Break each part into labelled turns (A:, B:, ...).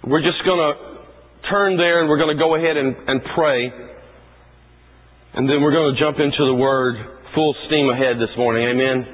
A: We're just going to turn there and we're going to go ahead and pray. And then we're going to jump into the Word full steam ahead this morning. Amen.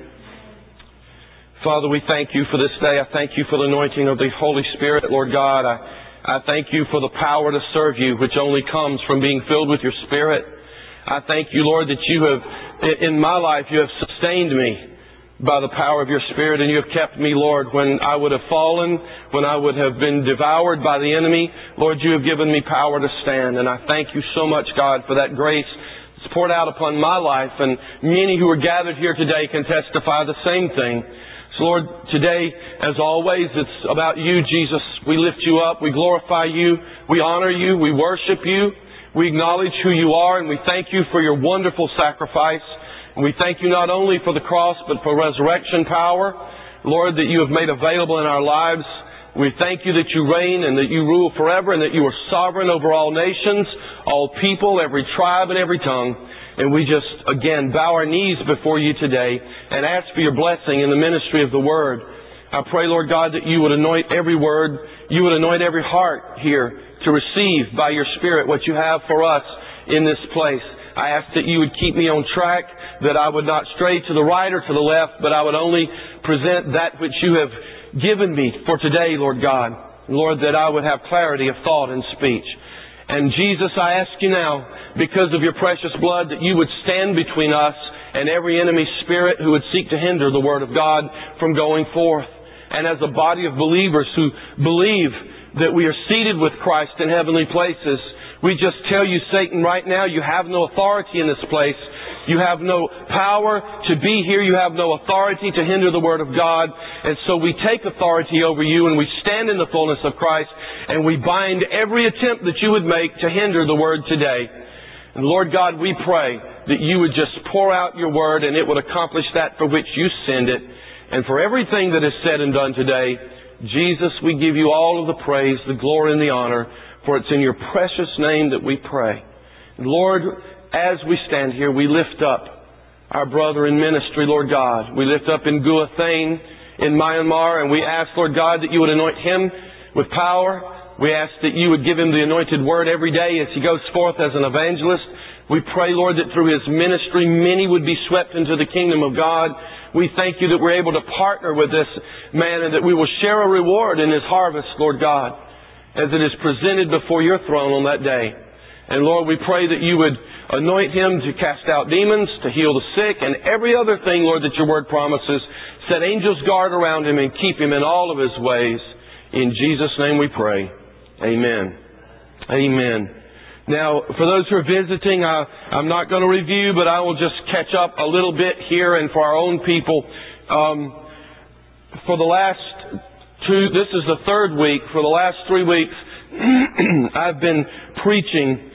A: Father, we thank you for this day. I thank you for the anointing of the Holy Spirit, Lord God. I thank you for the power to serve you, which only comes from being filled with your Spirit. I thank you, Lord, that you have, in my life, you have sustained me by the power of your Spirit, and you have kept me, Lord, when I would have fallen, when I would have been devoured by the enemy. Lord, you have given me power to stand, and I thank you so much, God, for that grace that's poured out upon my life, and many who are gathered here today can testify the same thing. So, Lord, today, as always, it's about you, Jesus. We lift you up, we glorify you, we honor you, we worship you, we acknowledge who you are, and we thank you for your wonderful sacrifice. And we thank you not only for the cross, but for resurrection power, Lord, that you have made available in our lives. We thank you that you reign and that you rule forever and that you are sovereign over all nations, all people, every tribe and every tongue. And we just, again, bow our knees before you today and ask for your blessing in the ministry of the Word. I pray, Lord God, that you would anoint every word, you would anoint every heart here to receive by your Spirit what you have for us in this place. I ask that you would keep me on track, that I would not stray to the right or to the left, but I would only present that which you have given me for today, Lord God. Lord, that I would have clarity of thought and speech. And Jesus, I ask you now, because of your precious blood, that you would stand between us and every enemy spirit who would seek to hinder the Word of God from going forth. And as a body of believers who believe that we are seated with Christ in heavenly places, we just tell you, Satan, right now, you have no authority in this place. You have no power to be here. You have no authority to hinder the Word of God. And so we take authority over you and we stand in the fullness of Christ and we bind every attempt that you would make to hinder the Word today. And Lord God, we pray that you would just pour out your Word and it would accomplish that for which you send it. And for everything that is said and done today, Jesus, we give you all of the praise, the glory, and the honor. For it's in your precious name that we pray. And Lord, as we stand here, we lift up our brother in ministry, Lord God. We lift up Ngua Thane in Myanmar, and we ask, Lord God, that you would anoint him with power. We ask that you would give him the anointed word every day as he goes forth as an evangelist. We pray, Lord, that through his ministry, many would be swept into the kingdom of God. We thank you that we're able to partner with this man and that we will share a reward in his harvest, Lord God, as it is presented before your throne on that day. And Lord, we pray that you would anoint him to cast out demons, to heal the sick, and every other thing, Lord, that your word promises. Set angels guard around him and keep him in all of his ways. In Jesus' name we pray. Amen. Amen. Now, for those who are visiting, I'm not going to review, but I will just catch up a little bit here and for our own people. For the last this is the third week. For the last 3 weeks, I've been preaching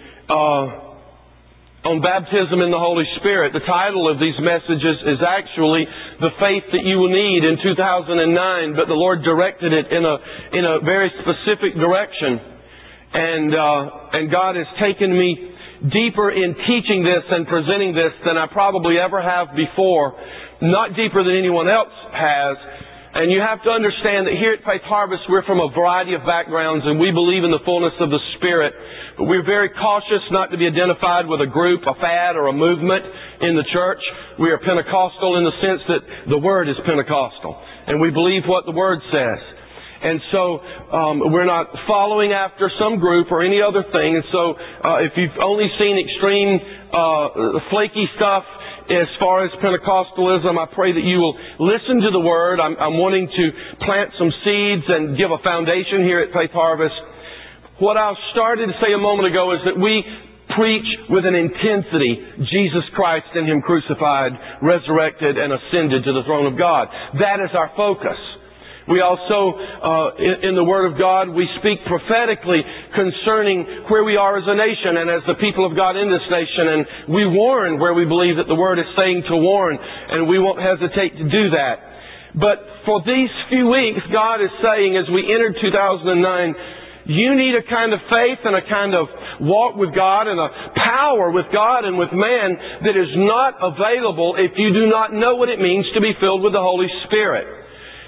A: on baptism in the Holy Spirit. The title of these messages is actually The Faith That You Will Need in 2009, but the Lord directed it in a very specific direction. And God has taken me deeper in teaching this and presenting this than I probably ever have before. Not deeper than anyone else has. And you have to understand that here at Faith Harvest, we're from a variety of backgrounds, and we believe in the fullness of the Spirit. But we're very cautious not to be identified with a group, a fad, or a movement in the church. We are Pentecostal in the sense that the Word is Pentecostal, and we believe what the Word says. And so we're not following after some group or any other thing. And so if you've only seen extreme flaky stuff as far as Pentecostalism, I pray that you will listen to the Word. I'm wanting to plant some seeds and give a foundation here at Faith Harvest. What I started to say a moment ago is that we preach with an intensity Jesus Christ and Him crucified, resurrected, and ascended to the throne of God. That is our focus. We also, in the Word of God, we speak prophetically concerning where we are as a nation and as the people of God in this nation. And we warn where we believe that the Word is saying to warn, and we won't hesitate to do that. But for these few weeks, God is saying, as we entered 2009, you need a kind of faith and a kind of walk with God and a power with God and with man that is not available if you do not know what it means to be filled with the Holy Spirit.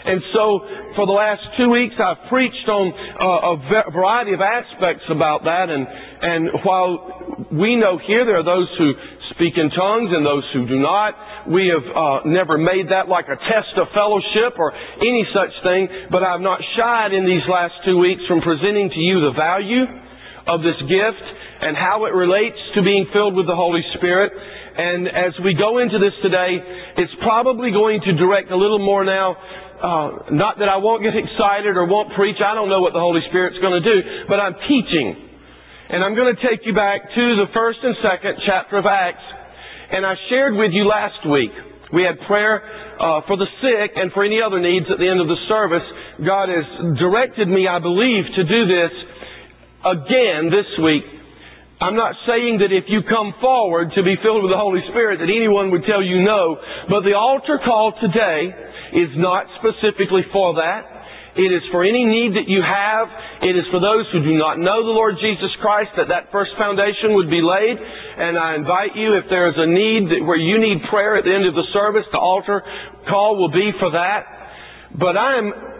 A: And so for the last 2 weeks, I've preached on a variety of aspects about that. And while we know here there are those who speak in tongues and those who do not, we have never made that like a test of fellowship or any such thing. But I've not shied in these last 2 weeks from presenting to you the value of this gift and how it relates to being filled with the Holy Spirit. And as we go into this today, it's probably going to direct a little more now. Not that I won't get excited or won't preach. I don't know what the Holy Spirit's going to do, but I'm teaching. And I'm going to take you back to the 1st and 2nd chapter of Acts. And I shared with you last week. We had prayer for the sick and for any other needs at the end of the service. God has directed me, I believe, to do this again this week. I'm not saying that if you come forward to be filled with the Holy Spirit that anyone would tell you no, but the altar call today is not specifically for that. It is for any need that you have. It is for those who do not know the Lord Jesus Christ, that first foundation would be laid. And I invite you, if there is a need where you need prayer at the end of the service, the altar call will be for that. But I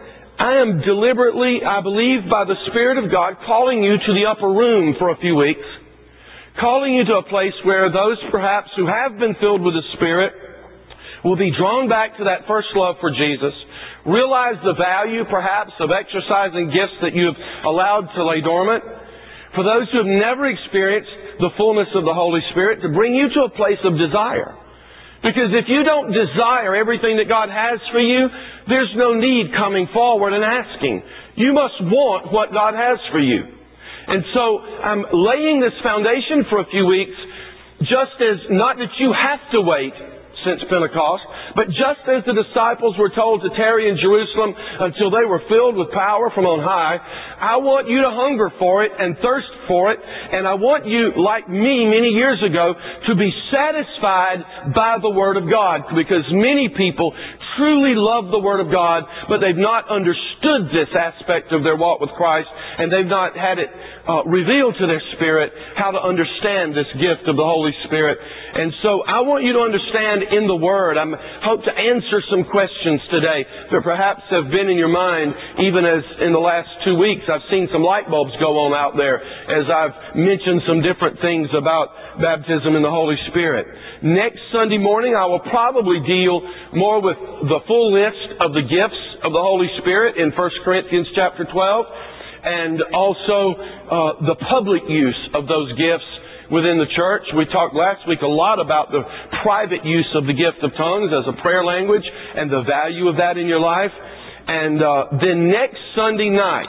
A: am deliberately, I believe, by the Spirit of God, calling you to the upper room for a few weeks. Calling you to a place where those perhaps who have been filled with the Spirit will be drawn back to that first love for Jesus, realize the value perhaps of exercising gifts that you have allowed to lay dormant. For those who have never experienced the fullness of the Holy Spirit, to bring you to a place of desire. Because if you don't desire everything that God has for you, there's no need coming forward and asking. You must want what God has for you. And so I'm laying this foundation for a few weeks, just as, not that you have to wait since Pentecost, but just as the disciples were told to tarry in Jerusalem until they were filled with power from on high, I want you to hunger for it and thirst for it, and I want you, like me many years ago, to be satisfied by the Word of God, because many people truly love the Word of God, but they've not understood this aspect of their walk with Christ, and they've not had it revealed to their spirit how to understand this gift of the Holy Spirit. And so I want you to understand in the Word. I hope to answer some questions today that perhaps have been in your mind, even as in the last 2 weeks I've seen some light bulbs go on out there as I've mentioned some different things about baptism in the Holy Spirit. Next Sunday morning I will probably deal more with the full list of the gifts of the Holy Spirit in 1 Corinthians chapter 12, and also the public use of those gifts within the church. We talked last week a lot about the private use of the gift of tongues as a prayer language and the value of that in your life. And then next Sunday night,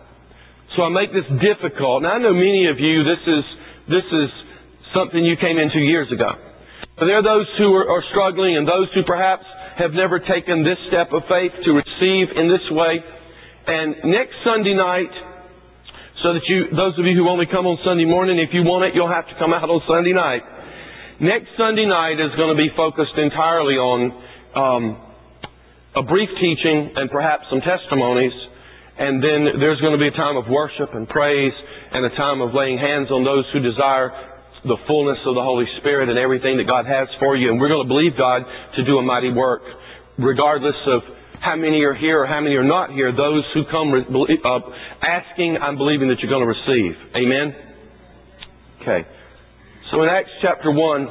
A: so I make this difficult. Now I know many of you, this is something you came into years ago. But there are those who are struggling and those who perhaps have never taken this step of faith to receive in this way. And next Sunday night, so that those of you who only come on Sunday morning, if you want it, you'll have to come out on Sunday night. Next Sunday night is going to be focused entirely on a brief teaching and perhaps some testimonies. And then there's going to be a time of worship and praise and a time of laying hands on those who desire the fullness of the Holy Spirit and everything that God has for you. And we're going to believe God to do a mighty work, regardless of how many are here or how many are not here. Those who come asking, I'm believing that you're going to receive. Amen? Okay. So in Acts chapter 1,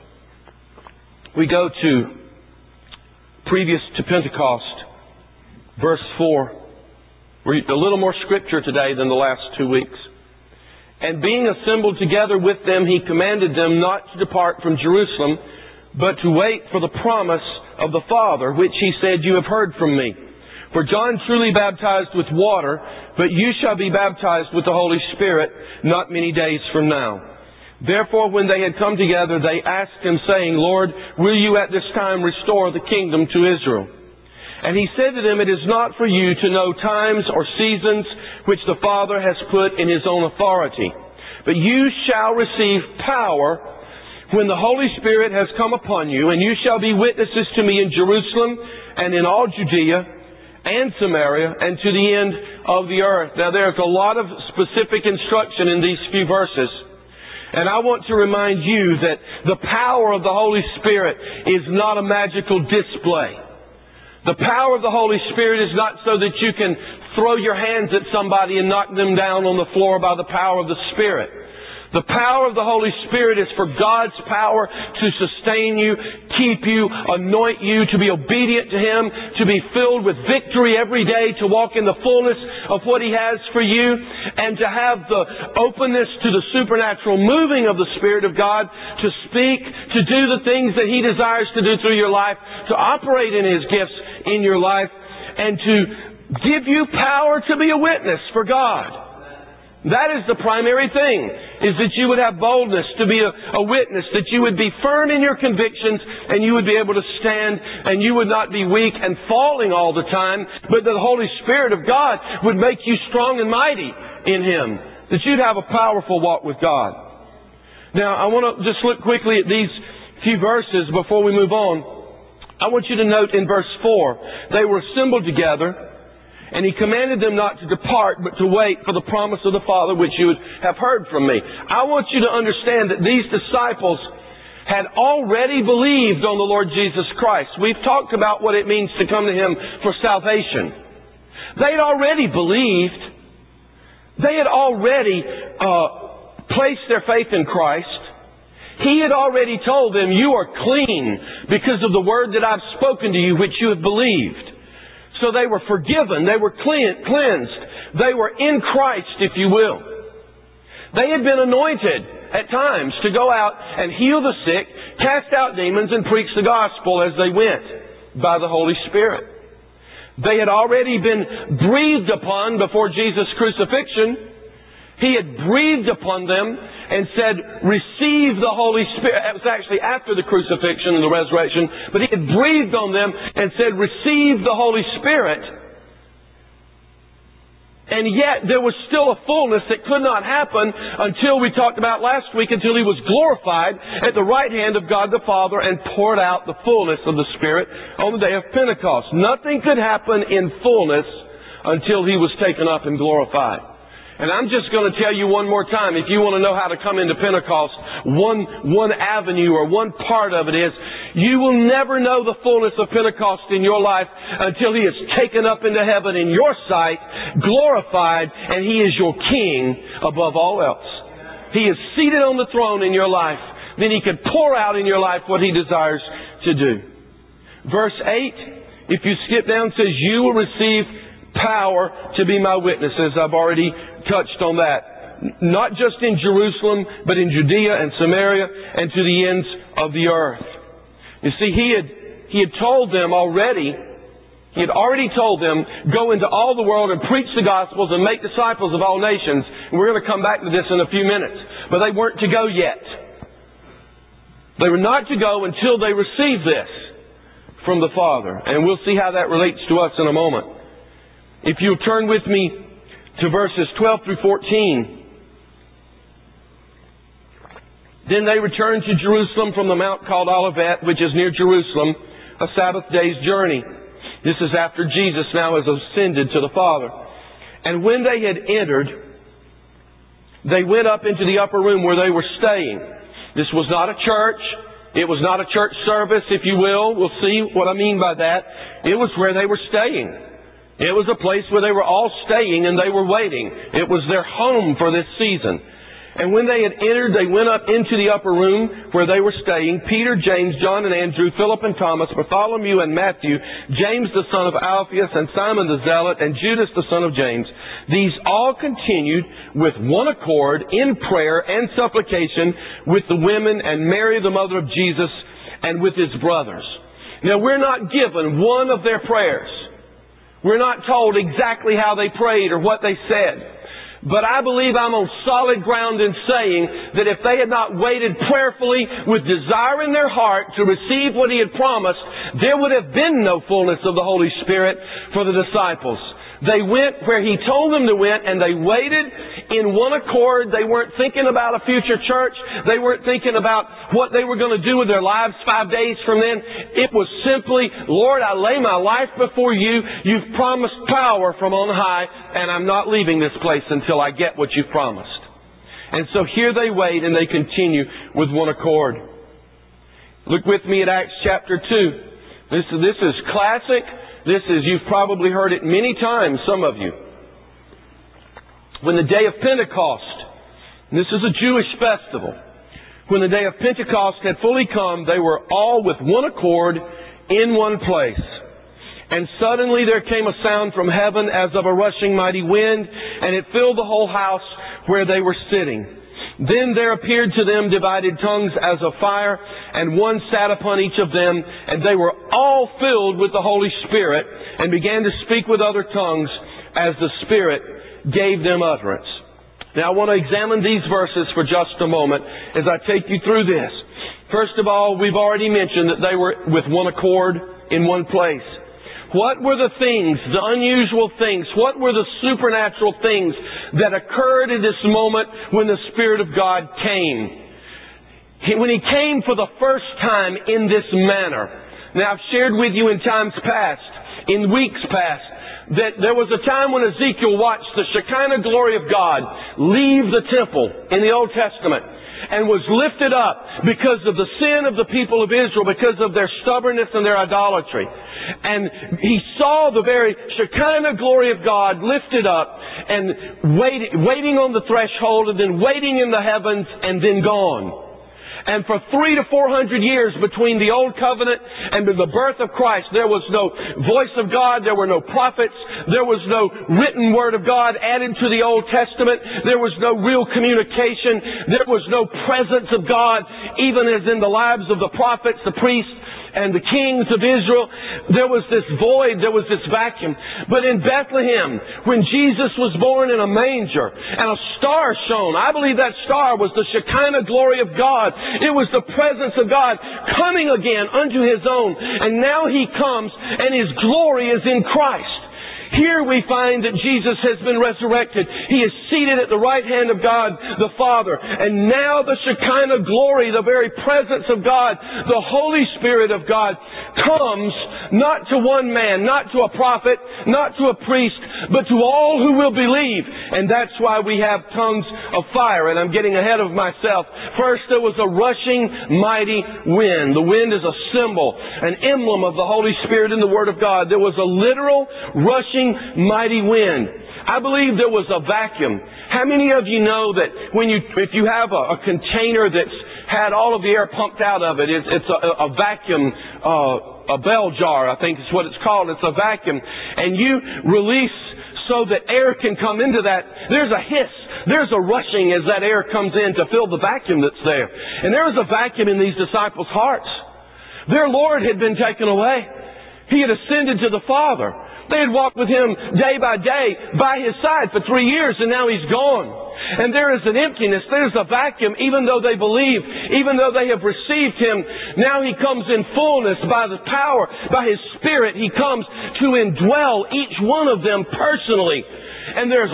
A: we go to previous to Pentecost, verse 4. We're a little more scripture today than the last 2 weeks. And being assembled together with them, he commanded them not to depart from Jerusalem, but to wait for the promise of the Father, which he said, you have heard from me. For John truly baptized with water, but you shall be baptized with the Holy Spirit not many days from now. Therefore, when they had come together, they asked him, saying, Lord, will you at this time restore the kingdom to Israel? And he said to them, it is not for you to know times or seasons which the Father has put in his own authority, but you shall receive power when the Holy Spirit has come upon you, and you shall be witnesses to me in Jerusalem and in all Judea and Samaria and to the end of the earth. Now there's a lot of specific instruction in these few verses. And I want to remind you that the power of the Holy Spirit is not a magical display. The power of the Holy Spirit is not so that you can throw your hands at somebody and knock them down on the floor by the power of the Spirit. The power of the Holy Spirit is for God's power to sustain you, keep you, anoint you, to be obedient to Him, to be filled with victory every day, to walk in the fullness of what He has for you, and to have the openness to the supernatural moving of the Spirit of God, to speak, to do the things that He desires to do through your life, to operate in His gifts in your life, and to give you power to be a witness for God. That is the primary thing, is that you would have boldness to be a witness, that you would be firm in your convictions, and you would be able to stand, and you would not be weak and falling all the time, but that the Holy Spirit of God would make you strong and mighty in Him, that you'd have a powerful walk with God. Now, I want to just look quickly at these few verses before we move on. I want you to note in verse 4, they were assembled together, and He commanded them not to depart, but to wait for the promise of the Father, which you would have heard from me. I want you to understand that these disciples had already believed on the Lord Jesus Christ. We've talked about what it means to come to Him for salvation. They'd already believed. They had already placed their faith in Christ. He had already told them, you are clean because of the word that I've spoken to you, which you have believed. So they were forgiven. They were cleansed. They were in Christ, if you will. They had been anointed at times to go out and heal the sick, cast out demons, and preach the gospel as they went by the Holy Spirit. They had already been breathed upon before Jesus' crucifixion. He had breathed upon them and said, receive the Holy Spirit. It was actually after the crucifixion and the resurrection, but He had breathed on them and said, receive the Holy Spirit. And yet there was still a fullness that could not happen until, we talked about last week, until He was glorified at the right hand of God the Father and poured out the fullness of the Spirit on the day of Pentecost. Nothing could happen in fullness until He was taken up and glorified. And I'm just going to tell you one more time, if you want to know how to come into Pentecost, one avenue or one part of it is, you will never know the fullness of Pentecost in your life until He is taken up into heaven in your sight, glorified, and He is your King above all else. He is seated on the throne in your life. Then He can pour out in your life what He desires to do. Verse 8, if you skip down, says, you will receive power to be my witnesses. I've already touched on that. Not just in Jerusalem, but in Judea and Samaria and to the ends of the earth. You see, He had told them already, He had already told them, go into all the world and preach the Gospels and make disciples of all nations. And we're going to come back to this in a few minutes. But they weren't to go yet. They were not to go until they received this from the Father. And we'll see how that relates to us in a moment. If you'll turn with me to verses 12 through 14. Then they returned to Jerusalem from the mount called Olivet, which is near Jerusalem, a Sabbath day's journey. This is after Jesus now has ascended to the Father. And when they had entered, they went up into the upper room where they were staying. This was not a church. It was not a church service, if you will. We'll see what I mean by that. It was where they were staying. It was a place where they were all staying and they were waiting. It was their home for this season. And when they had entered, they went up into the upper room where they were staying. Peter, James, John and Andrew, Philip and Thomas, Bartholomew and Matthew, James the son of Alphaeus, and Simon the Zealot, and Judas the son of James. These all continued with one accord in prayer and supplication with the women and Mary the mother of Jesus and with His brothers. Now we're not given one of their prayers. We're not told exactly how they prayed or what they said. But I believe I'm on solid ground in saying that if they had not waited prayerfully with desire in their heart to receive what He had promised, there would have been no fullness of the Holy Spirit for the disciples. They went where He told them to went, and they waited in one accord. They weren't thinking about a future church. They weren't thinking about what they were going to do with their lives 5 days from then. It was simply, Lord, I lay my life before You. You've promised power from on high, and I'm not leaving this place until I get what You've promised. And so here they wait, and they continue with one accord. Look with me at Acts chapter 2. This is classic You've probably heard it many times, some of you. When the day of Pentecost, and this is a Jewish festival, when the day of Pentecost had fully come, they were all with one accord in one place. And suddenly there came a sound from heaven as of a rushing mighty wind, and it filled the whole house where they were sitting. Then there appeared to them divided tongues as of fire, and one sat upon each of them, and they were all filled with the Holy Spirit, and began to speak with other tongues as the Spirit gave them utterance. Now I want to examine these verses for just a moment as I take you through this. First of all, we've already mentioned that they were with one accord in one place. What were the things, the unusual things, what were the supernatural things that occurred in this moment when the Spirit of God came? When He came for the first time in this manner. Now I've shared with you in times past, in weeks past, that there was a time when Ezekiel watched the Shekinah glory of God leave the temple in the Old Testament and was lifted up because of the sin of the people of Israel, because of their stubbornness and their idolatry. And he saw the very Shekinah glory of God lifted up and waiting on the threshold, and then waiting in the heavens, and then gone. And for 300 to 400 years between the Old Covenant and the birth of Christ, there was no voice of God, there were no prophets, there was no written Word of God added to the Old Testament, there was no real communication, there was no presence of God, even as in the lives of the prophets, the priests, and the kings of Israel. There was this void, there was this vacuum. But in Bethlehem, when Jesus was born in a manger and a star shone, I believe that star was the Shekinah glory of God. It was the presence of God coming again unto His own. And now He comes and His glory is in Christ. Here we find that Jesus has been resurrected. He is seated at the right hand of God the Father. And now the Shekinah glory, the very presence of God, the Holy Spirit of God, comes not to one man, not to a prophet, not to a priest, but to all who will believe. And that's why we have tongues of fire. And I'm getting ahead of myself. First, there was a rushing mighty wind. The wind is a symbol, an emblem of the Holy Spirit in the Word of God. There was a literal rushing mighty wind. I believe there was a vacuum. How many of you know that if you have a container that's had all of the air pumped out of it, it's a vacuum, a bell jar, I think is what it's called. It's a vacuum. And you release so that air can come into that. There's a hiss. There's a rushing as that air comes in to fill the vacuum that's there. And there was a vacuum in these disciples' hearts. Their Lord had been taken away. He had ascended to the Father. They had walked with Him day by day by His side for 3 years, and now He's gone. And there is an emptiness, there's a vacuum, even though they believe, even though they have received Him. Now He comes in fullness by the power, by His Spirit. He comes to indwell each one of them personally. And there's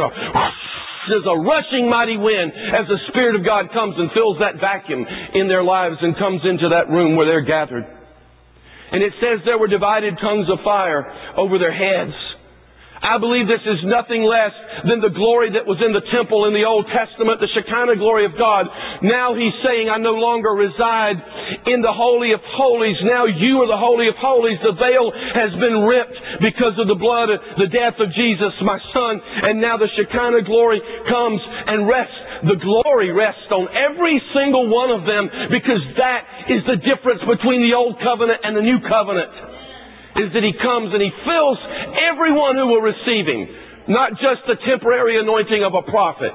A: a rushing mighty wind as the Spirit of God comes and fills that vacuum in their lives and comes into that room where they're gathered. And it says there were divided tongues of fire over their heads. I believe this is nothing less than the glory that was in the temple in the Old Testament, the Shekinah glory of God. Now He's saying, I no longer reside in the Holy of Holies. Now you are the Holy of Holies. The veil has been ripped because of the blood, the death of Jesus, my Son. And now the Shekinah glory comes and rests. The glory rests on every single one of them, because that is the difference between the Old Covenant and the New Covenant. Is that He comes and He fills everyone who will receive Him, not just the temporary anointing of a prophet.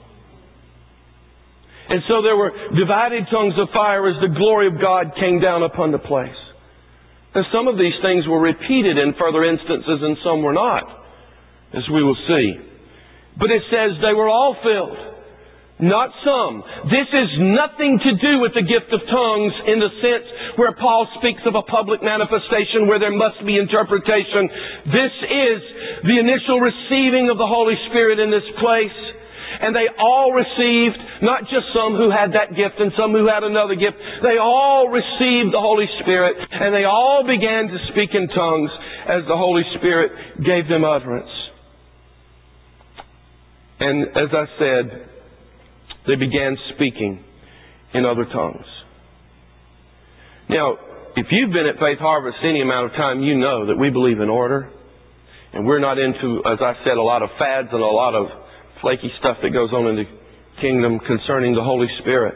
A: And so there were divided tongues of fire as the glory of God came down upon the place. And some of these things were repeated in further instances and some were not, as we will see. But it says they were all filled. Not some. This is nothing to do with the gift of tongues in the sense where Paul speaks of a public manifestation where there must be interpretation. This is the initial receiving of the Holy Spirit in this place. And they all received, not just some who had that gift and some who had another gift. They all received the Holy Spirit, and they all began to speak in tongues as the Holy Spirit gave them utterance. And as I said, they began speaking in other tongues. Now, if you've been at Faith Harvest any amount of time, you know that we believe in order. And we're not into, as I said, a lot of fads and a lot of flaky stuff that goes on in the kingdom concerning the Holy Spirit.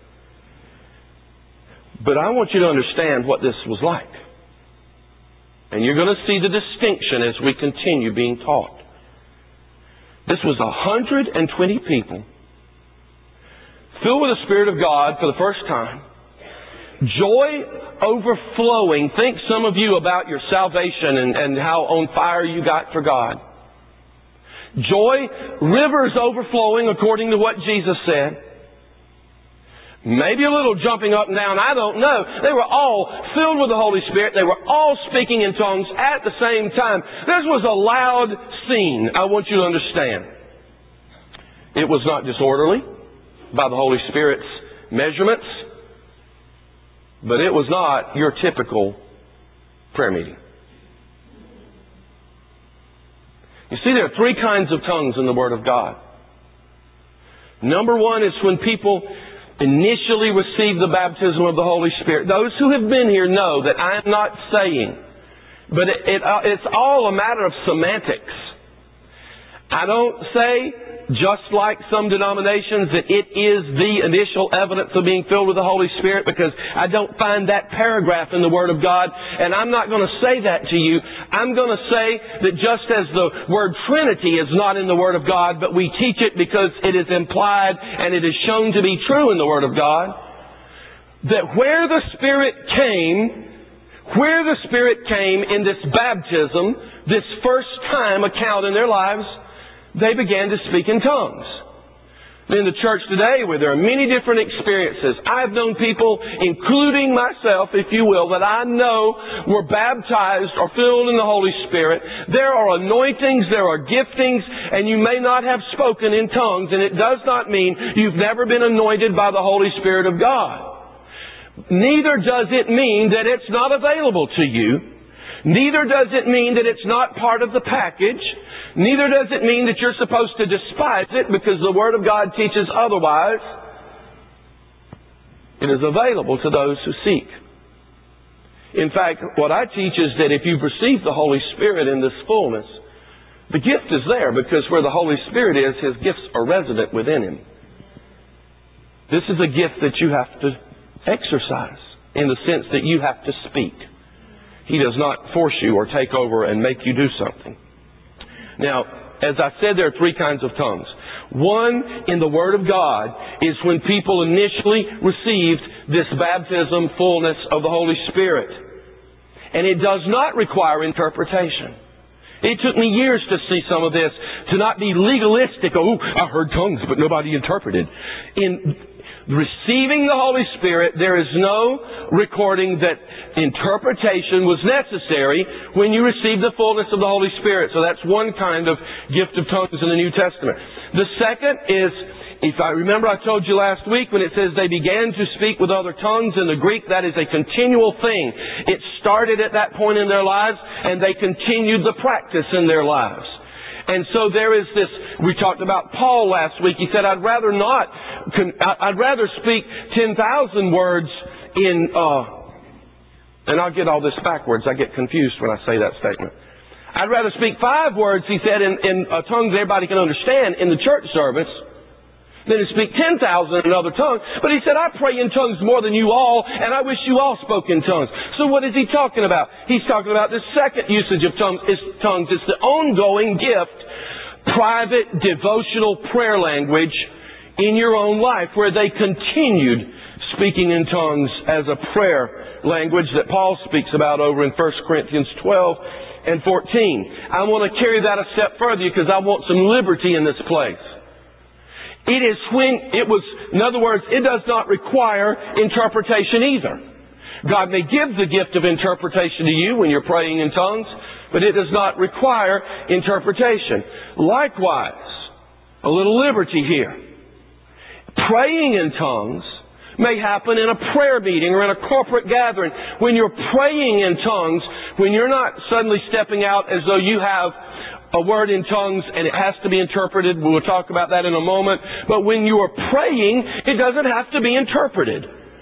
A: But I want you to understand what this was like. And you're going to see the distinction as we continue being taught. This was 120 people filled with the Spirit of God for the first time. Joy overflowing. Think some of you about your salvation and how on fire you got for God. Joy, rivers overflowing according to what Jesus said. Maybe a little jumping up and down, I don't know. They were all filled with the Holy Spirit. They were all speaking in tongues at the same time. This was a loud scene, I want you to understand. It was not disorderly by the Holy Spirit's measurements, but it was not your typical prayer meeting. You see, there are three kinds of tongues in the Word of God. Number one is when people initially receive the baptism of the Holy Spirit. Those who have been here know that I am not saying, but it's all a matter of semantics. I don't say, just like some denominations, that it is the initial evidence of being filled with the Holy Spirit, because I don't find that paragraph in the Word of God, and I'm not going to say that to you. I'm going to say that just as the word Trinity is not in the Word of God, but we teach it because it is implied and it is shown to be true in the Word of God, that where the Spirit came in this baptism, this first time account in their lives, they began to speak in tongues. In the church today, where there are many different experiences, I've known people, including myself, if you will, that I know were baptized or filled in the Holy Spirit. There are anointings, there are giftings, and you may not have spoken in tongues, and it does not mean you've never been anointed by the Holy Spirit of God. Neither does it mean that it's not available to you. Neither does it mean that it's not part of the package. Neither does it mean that you're supposed to despise it, because the Word of God teaches otherwise. It is available to those who seek. In fact, what I teach is that if you've received the Holy Spirit in this fullness, the gift is there, because where the Holy Spirit is, His gifts are resident within Him. This is a gift that you have to exercise in the sense that you have to speak. He does not force you or take over and make you do something. Now, as I said, there are three kinds of tongues. One, in the Word of God, is when people initially received this baptism, fullness of the Holy Spirit. And it does not require interpretation. It took me years to see some of this, to not be legalistic. Oh, I heard tongues, but nobody interpreted. In receiving the Holy Spirit, there is no recording that interpretation was necessary when you received the fullness of the Holy Spirit. So that's one kind of gift of tongues in the New Testament. The second is, if I remember, I told you last week when it says they began to speak with other tongues in the Greek, that is a continual thing. It started at that point in their lives, and they continued the practice in their lives. And so there is this, we talked about Paul last week. He said, I'd rather speak 10,000 words in, and I'll get all this backwards. I get confused when I say that statement. I'd rather speak 5 words, he said, in tongues everybody can understand in the church service, than to speak 10,000 in other tongues. But he said, I pray in tongues more than you all, and I wish you all spoke in tongues. So what is he talking about? He's talking about the second usage of tongues. It's the ongoing gift, private, devotional prayer language in your own life, where they continued speaking in tongues as a prayer language that Paul speaks about over in 1 Corinthians 12 and 14. I want to carry that a step further because I want some liberty in this place. It is in other words, it does not require interpretation either. God may give the gift of interpretation to you when you're praying in tongues, but it does not require interpretation. Likewise, a little liberty here. Praying in tongues may happen in a prayer meeting or in a corporate gathering. When you're praying in tongues, when you're not suddenly stepping out as though you have a word in tongues and it has to be interpreted. We'll talk about that in a moment. But when you are praying, it doesn't have to be interpreted.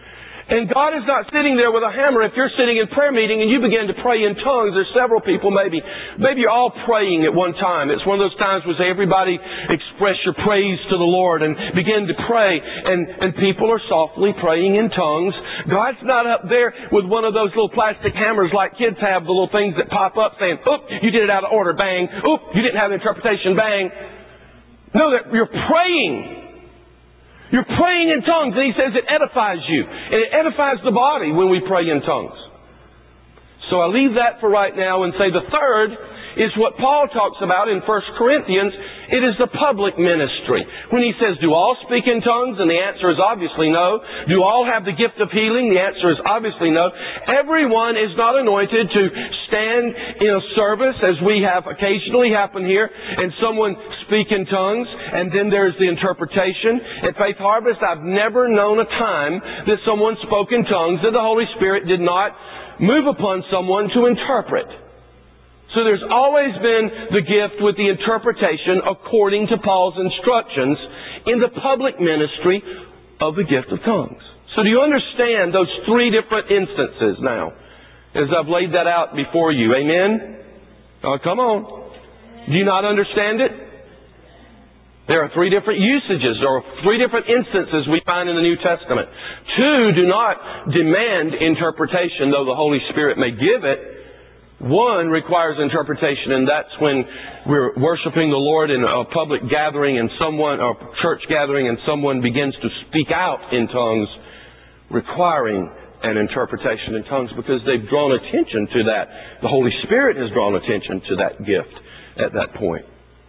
A: And God is not sitting there with a hammer. If you're sitting in prayer meeting and you begin to pray in tongues, there's several people maybe you're all praying at one time. It's one of those times where everybody express your praise to the Lord and begin to pray. And people are softly praying in tongues. God's not up there with one of those little plastic hammers like kids have, the little things that pop up saying, oop, you did it out of order, bang. Oop, you didn't have the interpretation, bang. No, that you're praying. You're praying in tongues, and he says it edifies you. And it edifies the body when we pray in tongues. So I leave that for right now and say the third is what Paul talks about in 1 Corinthians. It is the public ministry. When he says, do all speak in tongues? And the answer is obviously no. Do all have the gift of healing? The answer is obviously no. Everyone is not anointed to stand in a service, as we have occasionally happen here, and someone speak in tongues, and then there's the interpretation. At Faith Harvest, I've never known a time that someone spoke in tongues that the Holy Spirit did not move upon someone to interpret. So there's always been the gift with the interpretation according to Paul's instructions in the public ministry of the gift of tongues. So do you understand those three different instances now as I've laid that out before you? Amen? Oh, come on. Do you not understand it? There are three different usages or three different instances we find in the New Testament. Two do not demand interpretation, though the Holy Spirit may give it. One requires interpretation, and that's when we're worshiping the Lord in a public gathering and or church gathering, and someone begins to speak out in tongues, requiring an interpretation in tongues because they've drawn attention to that. The Holy Spirit has drawn attention to that gift at that point.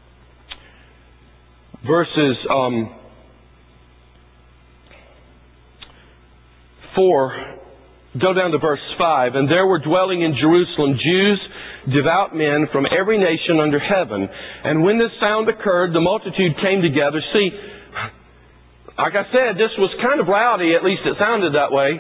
A: Verses 4. Go down to verse 5. And there were dwelling in Jerusalem Jews, devout men from every nation under heaven. And when this sound occurred, the multitude came together. See, like I said, this was kind of rowdy, at least it sounded that way.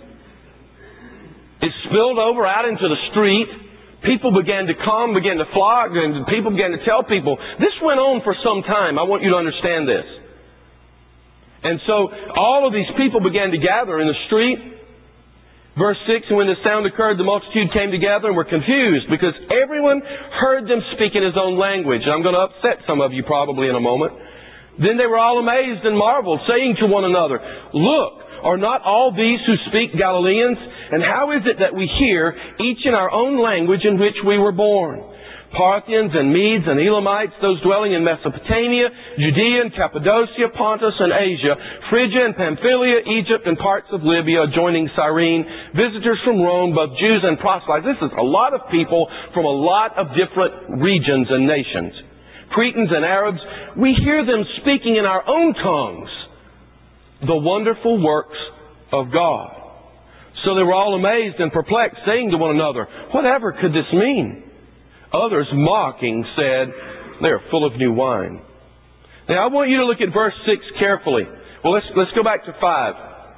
A: It spilled over out into the street. People began to come, began to flock, and people began to tell people. This went on for some time. I want you to understand this. And so all of these people began to gather in the street. Verse 6, and when the sound occurred, the multitude came together and were confused because everyone heard them speak in his own language. And I'm going to upset some of you probably in a moment. Then they were all amazed and marveled, saying to one another, look, are not all these who speak Galileans? And how is it that we hear each in our own language in which we were born? Parthians and Medes and Elamites, those dwelling in Mesopotamia, Judea and Cappadocia, Pontus and Asia, Phrygia and Pamphylia, Egypt and parts of Libya adjoining Cyrene, visitors from Rome, both Jews and proselytes. This is a lot of people from a lot of different regions and nations. Cretans and Arabs, we hear them speaking in our own tongues the wonderful works of God. So they were all amazed and perplexed, saying to one another, whatever could this mean? Others, mocking, said, they are full of new wine. Now, I want you to look at verse 6 carefully. Well, let's go back to 5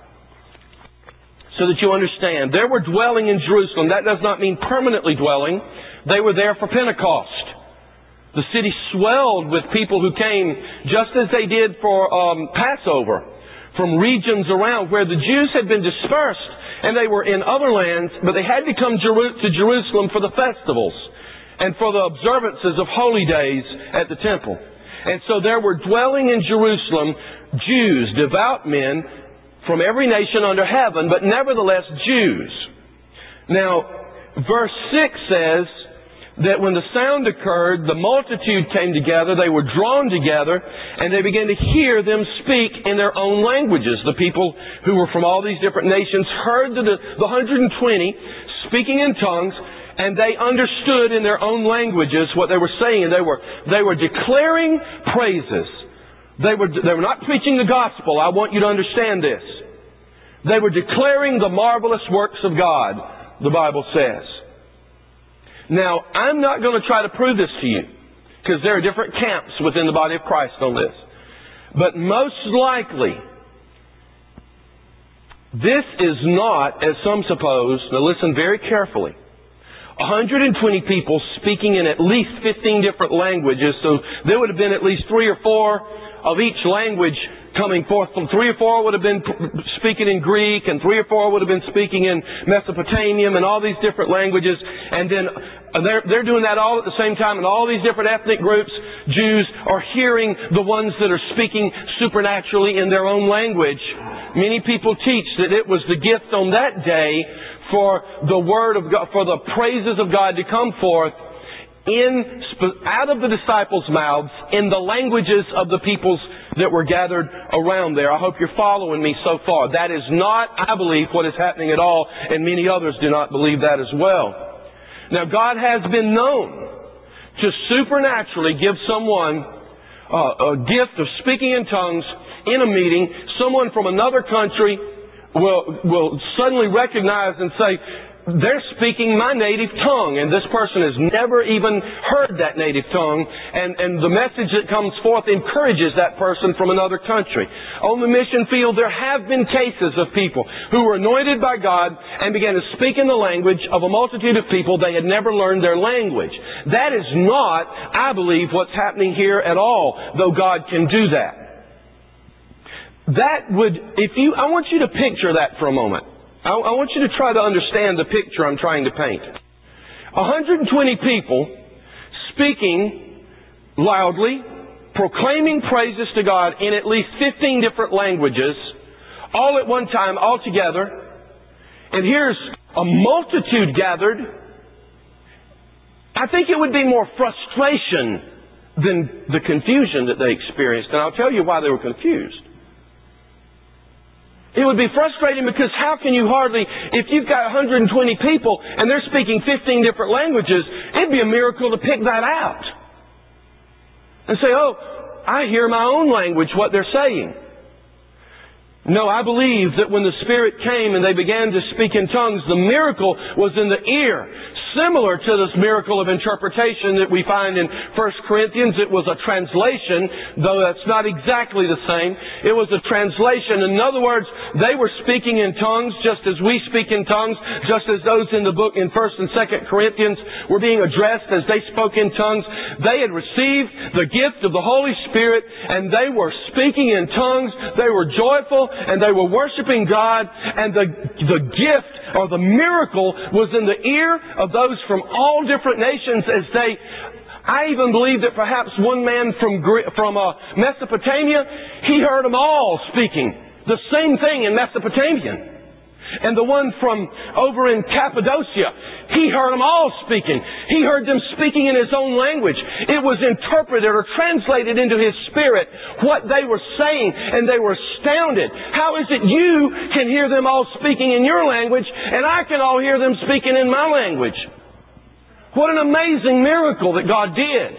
A: so that you understand. There were dwelling in Jerusalem. That does not mean permanently dwelling. They were there for Pentecost. The city swelled with people who came just as they did for Passover from regions around where the Jews had been dispersed and they were in other lands, but they had to come to Jerusalem for the festivals and for the observances of holy days at the temple. And so there were dwelling in Jerusalem Jews, devout men from every nation under heaven, but nevertheless Jews. Now, verse 6 says that when the sound occurred, the multitude came together, they were drawn together, and they began to hear them speak in their own languages. The people who were from all these different nations heard the 120 speaking in tongues, and they understood in their own languages what they were saying, and they were declaring praises. They were not preaching the gospel. I want you to understand this. They were declaring the marvelous works of God, the Bible says. Now, I'm not going to try to prove this to you, because there are different camps within the body of Christ on this. But most likely, this is not, as some suppose, now listen very carefully, 120 people speaking in at least 15 different languages, so there would have been at least 3 or 4 of each language coming forth. From 3 or 4 would have been speaking in Greek, and 3 or 4 would have been speaking in Mesopotamian, and all these different languages. And then they're doing that all at the same time, and all these different ethnic groups, Jews, are hearing the ones that are speaking supernaturally in their own language. Many people teach that it was the gift on that day for the Word of God, for the praises of God to come forth out of the disciples' mouths in the languages of the peoples that were gathered around there. I hope you're following me so far. That is not, I believe, what is happening at all, and many others do not believe that as well. Now, God has been known to supernaturally give someone a gift of speaking in tongues in a meeting. Someone from another country will suddenly recognize and say, they're speaking my native tongue, and this person has never even heard that native tongue, and the message that comes forth encourages that person from another country. On the mission field, there have been cases of people who were anointed by God and began to speak in the language of a multitude of people. They had never learned their language. That is not, I believe, what's happening here at all, though God can do that. That would, I want you to picture that for a moment. I want you to try to understand the picture I'm trying to paint. 120 people speaking loudly, proclaiming praises to God in at least 15 different languages, all at one time, all together. And here's a multitude gathered. I think it would be more frustration than the confusion that they experienced. And I'll tell you why they were confused. It would be frustrating because how can you hardly, if you've got 120 people and they're speaking 15 different languages, it'd be a miracle to pick that out. And say, oh, I hear my own language, what they're saying. No, I believe that when the Spirit came and they began to speak in tongues, the miracle was in the ear. Similar to this miracle of interpretation that we find in 1 Corinthians. It was a translation, though that's not exactly the same. It was a translation. In other words, they were speaking in tongues just as we speak in tongues, just as those in the book in 1 and 2 Corinthians were being addressed as they spoke in tongues. They had received the gift of the Holy Spirit, and they were speaking in tongues. They were joyful, and they were worshiping God, and the gift or the miracle was in the ear of those from all different nations as I even believe that perhaps one man from Mesopotamia, he heard them all speaking the same thing in Mesopotamian. And the one from over in Cappadocia, he heard them all speaking. He heard them speaking in his own language. It was interpreted or translated into his spirit what they were saying, and they were astounded. How is it you can hear them all speaking in your language, and I can all hear them speaking in my language? What an amazing miracle that God did.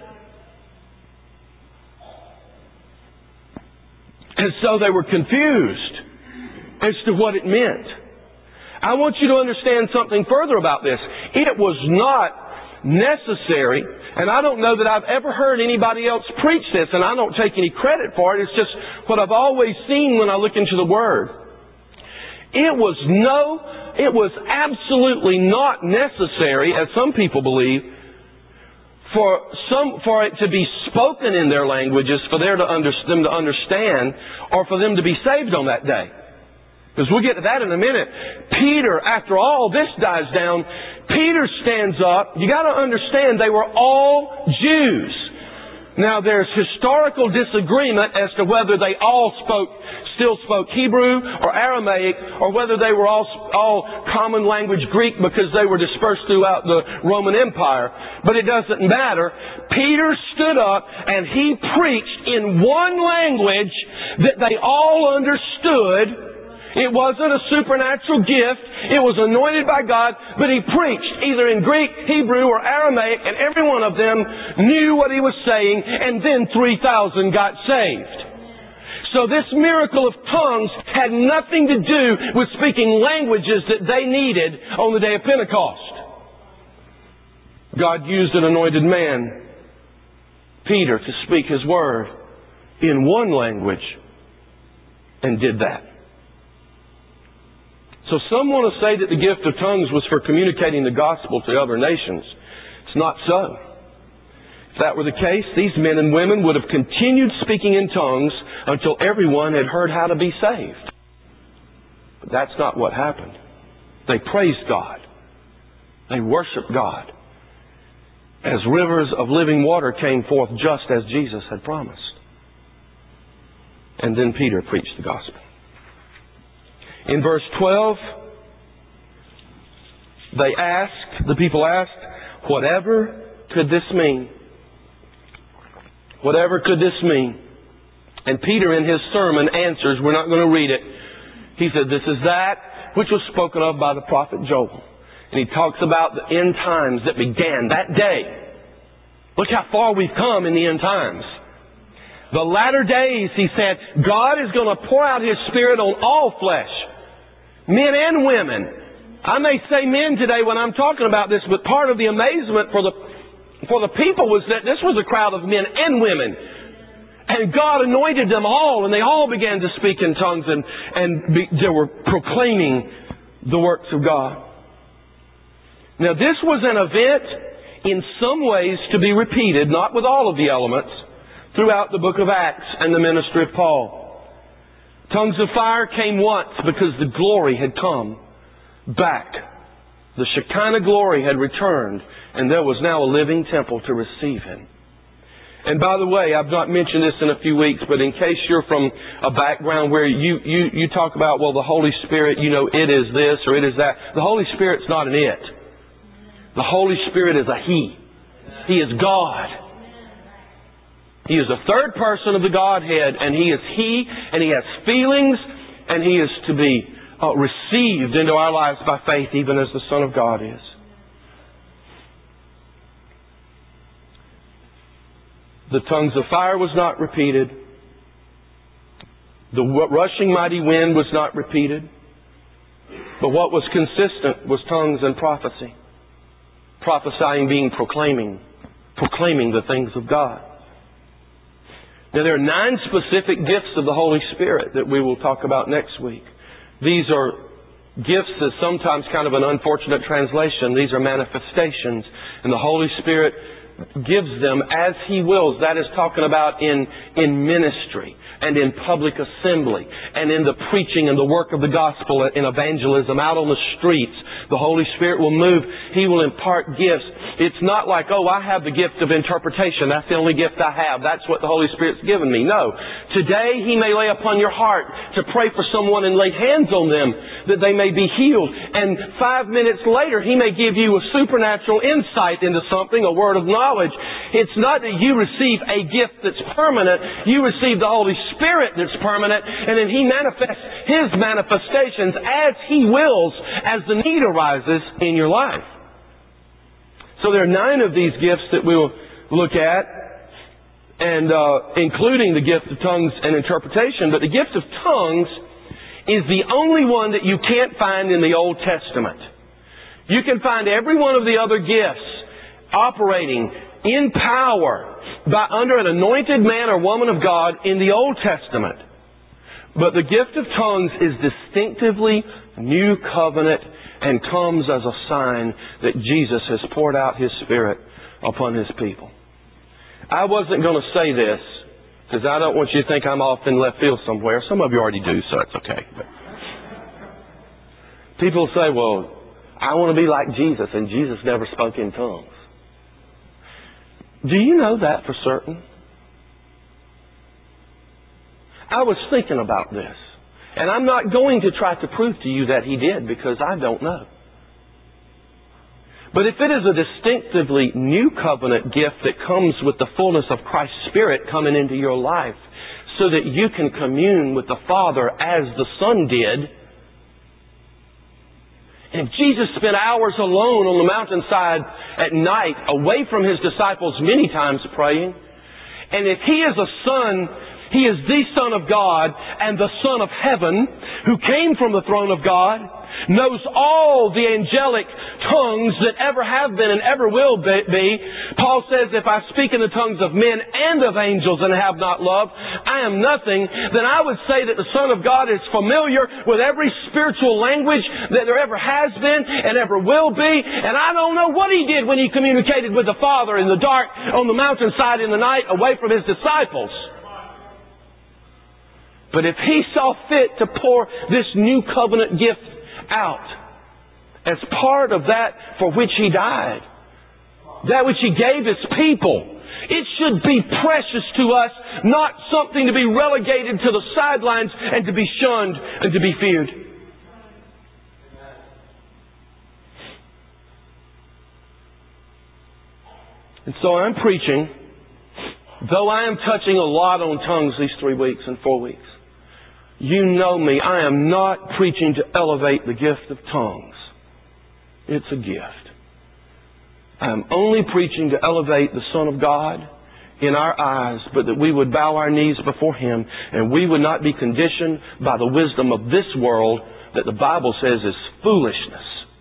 A: And so they were confused as to what it meant. I want you to understand something further about this. It was not necessary, and I don't know that I've ever heard anybody else preach this, and I don't take any credit for it. It's just what I've always seen when I look into the Word. It was absolutely not necessary, as some people believe, for it to be spoken in their languages, for them to understand, or for them to be saved on that day. Because we'll get to that in a minute. Peter, after all this dies down, Peter stands up. You got to understand, they were all Jews. Now, there's historical disagreement as to whether they all still spoke Hebrew or Aramaic, or whether they were all common language Greek because they were dispersed throughout the Roman Empire. But it doesn't matter. Peter stood up and he preached in one language that they all understood. It wasn't a supernatural gift. It was anointed by God, but he preached either in Greek, Hebrew, or Aramaic, and every one of them knew what he was saying, and then 3,000 got saved. So this miracle of tongues had nothing to do with speaking languages that they needed on the day of Pentecost. God used an anointed man, Peter, to speak his word in one language, and did that. So some want to say that the gift of tongues was for communicating the gospel to other nations. It's not so. If that were the case, these men and women would have continued speaking in tongues until everyone had heard how to be saved. But that's not what happened. They praised God. They worshiped God as rivers of living water came forth just as Jesus had promised. And then Peter preached the gospel. In verse 12, the people asked, whatever could this mean? Whatever could this mean? And Peter in his sermon answers, we're not going to read it. He said, this is that which was spoken of by the prophet Joel. And he talks about the end times that began that day. Look how far we've come in the end times. The latter days, he said, God is going to pour out His Spirit on all flesh, men and women. I may say men today when I'm talking about this, but part of the amazement for the people was that this was a crowd of men and women. And God anointed them all, and they all began to speak in tongues, and they were proclaiming the works of God. Now, this was an event in some ways to be repeated, not with all of the elements, throughout the book of Acts and the ministry of Paul. Tongues of fire came once because the glory had come back. The Shekinah glory had returned, and there was now a living temple to receive Him. And by the way, I've not mentioned this in a few weeks, but in case you're from a background where you talk about, well, the Holy Spirit, you know, it is this or it is that. The Holy Spirit's not an it. The Holy Spirit is a He. He is God. He is the third person of the Godhead, and He is He, and He has feelings, and He is to be received into our lives by faith, even as the Son of God is. The tongues of fire was not repeated. The rushing mighty wind was not repeated. But what was consistent was tongues and prophecy. Prophesying being proclaiming the things of God. Now there are 9 specific gifts of the Holy Spirit that we will talk about next week. These are gifts that sometimes kind of an unfortunate translation. These are manifestations. And the Holy Spirit gives them as He wills. That is talking about in ministry and in public assembly and in the preaching and the work of the gospel in evangelism out on the streets. The Holy Spirit will move. He will impart gifts. It's not like, oh, I have the gift of interpretation. That's the only gift I have. That's what the Holy Spirit's given me. No. Today He may lay upon your heart to pray for someone and lay hands on them that they may be healed. And 5 minutes later He may give you a supernatural insight into something, a word of knowledge. It's not that you receive a gift that's permanent. You receive the Holy Spirit that's permanent, and then He manifests His manifestations as He wills as the need arises in your life. So there are 9 of these gifts that we will look at, and including the gift of tongues and interpretation. But the gift of tongues is the only one that you can't find in the Old Testament. You can find every one of the other gifts operating in power under an anointed man or woman of God in the Old Testament. But the gift of tongues is distinctively new covenant and comes as a sign that Jesus has poured out His Spirit upon His people. I wasn't going to say this because I don't want you to think I'm off in left field somewhere. Some of you already do, so it's okay. But people say, well, I want to be like Jesus, and Jesus never spoke in tongues. Do you know that for certain? I was thinking about this. And I'm not going to try to prove to you that He did, because I don't know. But if it is a distinctively new covenant gift that comes with the fullness of Christ's Spirit coming into your life so that you can commune with the Father as the Son did, and if Jesus spent hours alone on the mountainside at night away from His disciples many times praying, and if He is a Son, He is the Son of God and the Son of heaven who came from the throne of God, knows all the angelic tongues that ever have been and ever will be. Paul says, if I speak in the tongues of men and of angels and have not love, I am nothing. Then I would say that the Son of God is familiar with every spiritual language that there ever has been and ever will be. And I don't know what He did when He communicated with the Father in the dark on the mountainside in the night away from His disciples. But if He saw fit to pour this new covenant gift out as part of that for which He died, that which He gave His people, it should be precious to us, not something to be relegated to the sidelines and to be shunned and to be feared. And so I'm preaching, though I am touching a lot on tongues these 3 weeks and 4 weeks. You know me, I am not preaching to elevate the gift of tongues. It's a gift. I am only preaching to elevate the Son of God in our eyes, but that we would bow our knees before Him and we would not be conditioned by the wisdom of this world that the Bible says is foolishness.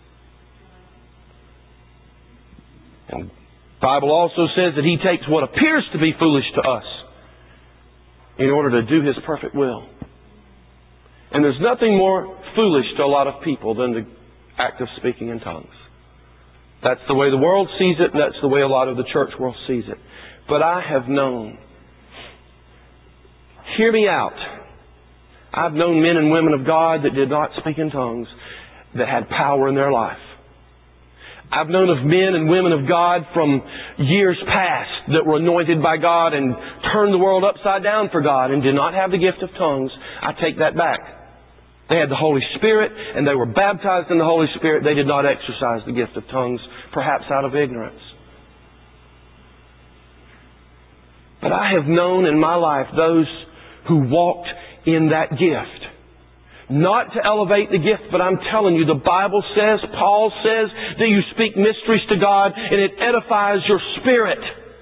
A: And the Bible also says that He takes what appears to be foolish to us in order to do His perfect will. And there's nothing more foolish to a lot of people than the act of speaking in tongues. That's the way the world sees it, and that's the way a lot of the church world sees it. But I have known, hear me out, I've known men and women of God that did not speak in tongues that had power in their life. I've known of men and women of God from years past that were anointed by God and turned the world upside down for God and did not have the gift of tongues. I take that back. They had the Holy Spirit and they were baptized in the Holy Spirit. They did not exercise the gift of tongues, perhaps out of ignorance. But I have known in my life those who walked in that gift. Not to elevate the gift, but I'm telling you, the Bible says, Paul says, that you speak mysteries to God and it edifies your spirit.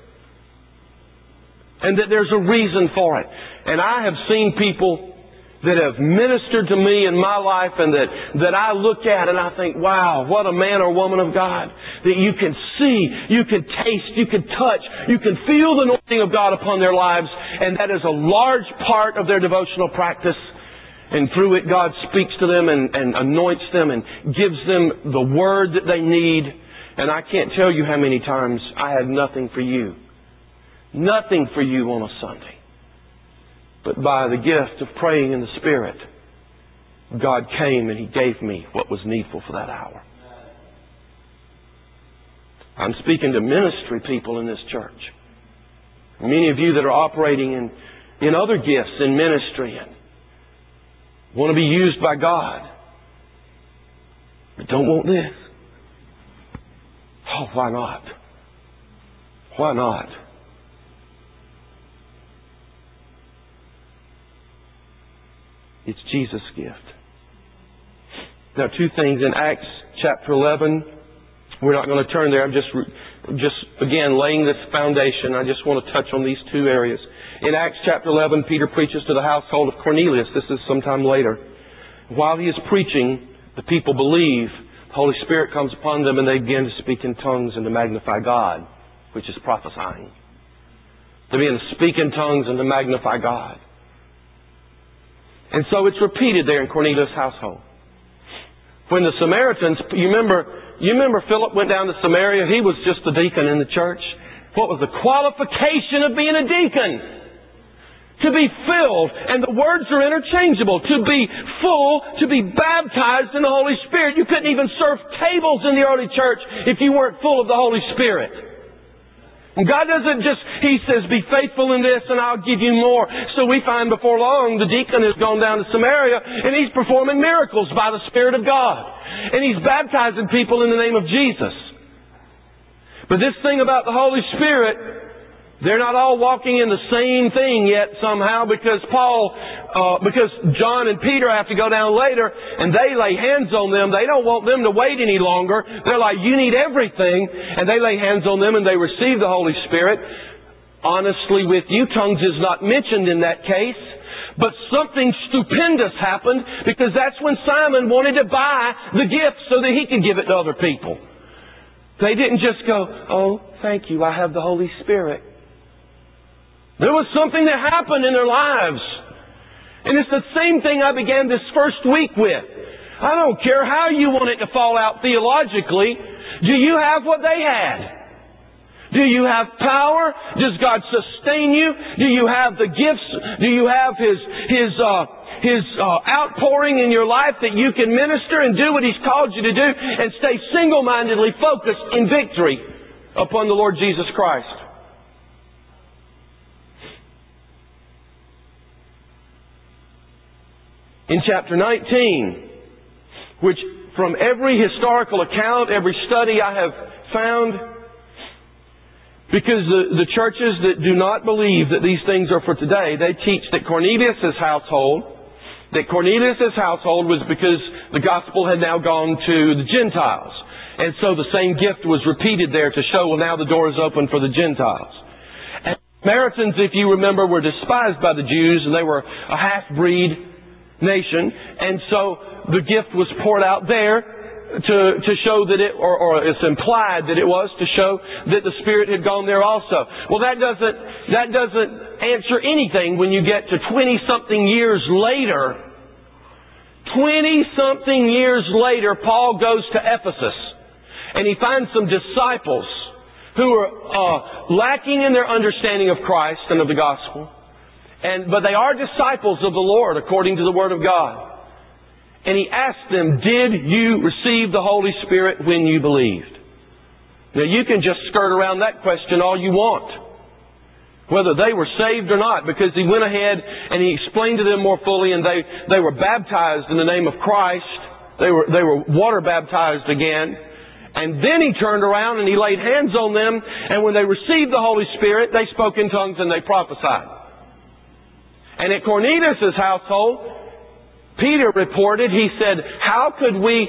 A: And that there's a reason for it. And I have seen people that have ministered to me in my life and that I look at and I think, wow, what a man or woman of God. That you can see, you can taste, you can touch, you can feel the anointing of God upon their lives. And that is a large part of their devotional practice. And through it, God speaks to them and anoints them and gives them the word that they need. And I can't tell you how many times I had nothing for you. Nothing for you on a Sunday. But by the gift of praying in the Spirit, God came and He gave me what was needful for that hour. I'm speaking to ministry people in this church. Many of you that are operating in other gifts in ministry and want to be used by God, but don't want this. Oh, why not? Why not? It's Jesus' gift. Now, 2 things in Acts chapter 11. We're not going to turn there. I'm just again laying this foundation. I just want to touch on these 2 areas. In Acts chapter 11, Peter preaches to the household of Cornelius. This is sometime later. While he is preaching, the people believe. The Holy Spirit comes upon them and they begin to speak in tongues and to magnify God, which is prophesying. They begin to speak in tongues and to magnify God. And so it's repeated there in Cornelius' household. When the Samaritans, you remember Philip went down to Samaria? He was just a deacon in the church. What was the qualification of being a deacon? To be filled, and the words are interchangeable. To be full, to be baptized in the Holy Spirit. You couldn't even serve tables in the early church if you weren't full of the Holy Spirit. And God doesn't just, He says, be faithful in this and I'll give you more. So we find before long the deacon has gone down to Samaria and he's performing miracles by the Spirit of God. And he's baptizing people in the name of Jesus. But this thing about the Holy Spirit, they're not all walking in the same thing yet somehow because because John and Peter have to go down later and they lay hands on them. They don't want them to wait any longer. They're like, you need everything. And they lay hands on them and they receive the Holy Spirit. Honestly with you, tongues is not mentioned in that case. But something stupendous happened, because that's when Simon wanted to buy the gift so that he could give it to other people. They didn't just go, "Oh, thank you, I have the Holy Spirit." There was something that happened in their lives. And it's the same thing I began this first week with. I don't care how you want it to fall out theologically. Do you have what they had? Do you have power? Does God sustain you? Do you have the gifts? Do you have His outpouring in your life that you can minister and do what He's called you to do and stay single-mindedly focused in victory upon the Lord Jesus Christ? In chapter 19, which from every historical account, every study I have found, because the churches that do not believe that these things are for today, they teach that Cornelius' household was because the gospel had now gone to the Gentiles. And so the same gift was repeated there to show, well, now the door is open for the Gentiles. And the Samaritans, if you remember, were despised by the Jews, and they were a half-breed nation. And so the gift was poured out there to show that it, or it's implied that it was to show that the Spirit had gone there also. Well, that doesn't answer anything when you get to 20-something years later. 20-something years later, Paul goes to Ephesus, and he finds some disciples who are lacking in their understanding of Christ and of the gospel, but they are disciples of the Lord according to the Word of God. And he asked them, "Did you receive the Holy Spirit when you believed?" Now, you can just skirt around that question all you want, whether they were saved or not, because he went ahead and he explained to them more fully, and they were baptized in the name of Christ. They were water baptized again. And then he turned around and he laid hands on them, and when they received the Holy Spirit, they spoke in tongues and they prophesied. And at Cornelius' household, Peter reported, he said, how could we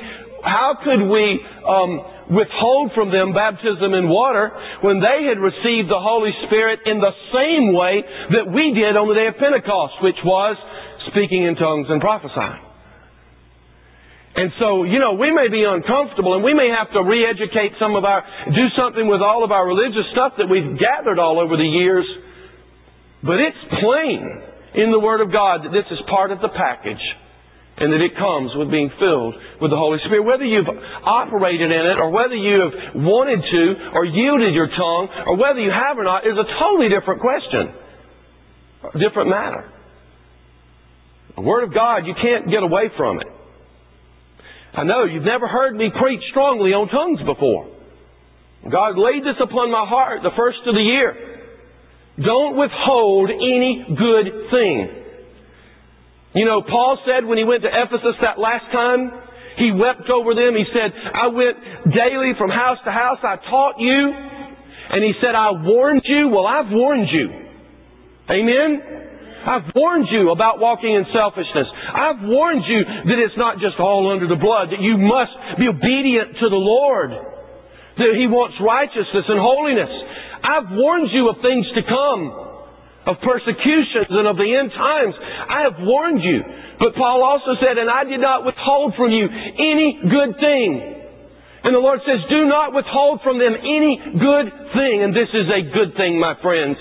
A: withhold from them baptism in water when they had received the Holy Spirit in the same way that we did on the day of Pentecost, which was speaking in tongues and prophesying? And so, we may be uncomfortable, and we may have to re-educate do something with all of our religious stuff that we've gathered all over the years. But it's plain in the Word of God that this is part of the package, and that it comes with being filled with the Holy Spirit. Whether you've operated in it, or whether you have wanted to, or yielded your tongue, or whether you have or not, is a totally different question. A different matter. The Word of God, you can't get away from it. I know you've never heard me preach strongly on tongues before. God laid this upon my heart the first of the year. Don't withhold any good thing. Paul said when he went to Ephesus that last time, he wept over them. He said, "I went daily from house to house. I taught you." And he said, "I warned you." Well, I've warned you. Amen? I've warned you about walking in selfishness. I've warned you that it's not just all under the blood, that you must be obedient to the Lord, that He wants righteousness and holiness. I've warned you of things to come, of persecutions and of the end times. I have warned you. But Paul also said, "And I did not withhold from you any good thing." And the Lord says, do not withhold from them any good thing. And this is a good thing, my friends.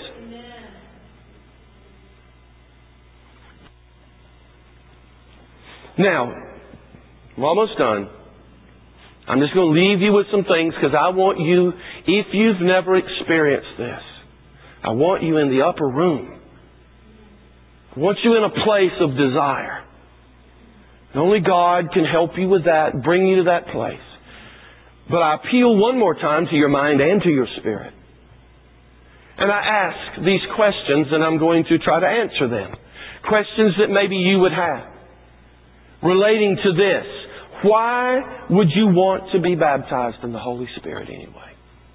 A: Now, I'm almost done. I'm just going to leave you with some things, because I want you, if you've never experienced this, I want you in the upper room. I want you in a place of desire. And only God can help you with that, bring you to that place. But I appeal one more time to your mind and to your spirit. And I ask these questions, and I'm going to try to answer them. Questions that maybe you would have relating to this. Why would you want to be baptized in the Holy Spirit anyway?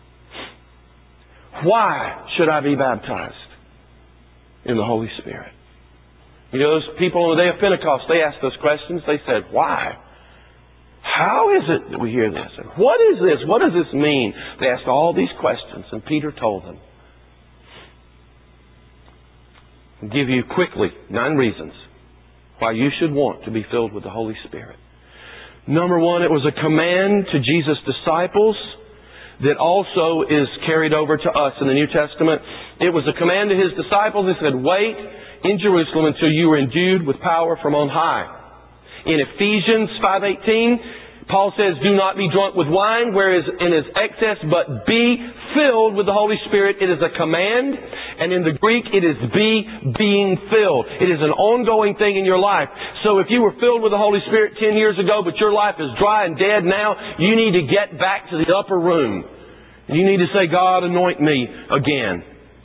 A: Why should I be baptized in the Holy Spirit? Those people on the day of Pentecost, they asked those questions. They said, why? How is it that we hear this? And what is this? What does this mean? They asked all these questions, and Peter told them. I'll give you quickly 9 reasons why you should want to be filled with the Holy Spirit. Number 1, it was a command to Jesus' disciples that also is carried over to us in the New Testament. It was a command to His disciples. He said, wait in Jerusalem until you are endued with power from on high. In Ephesians 5:18, Paul says, do not be drunk with wine, whereas in its excess, but be filled with the Holy Spirit. It is a command, and in the Greek, it is being filled. It is an ongoing thing in your life. So if you were filled with the Holy Spirit 10 years ago, but your life is dry and dead now, you need to get back to the upper room. You need to say, God, anoint me again.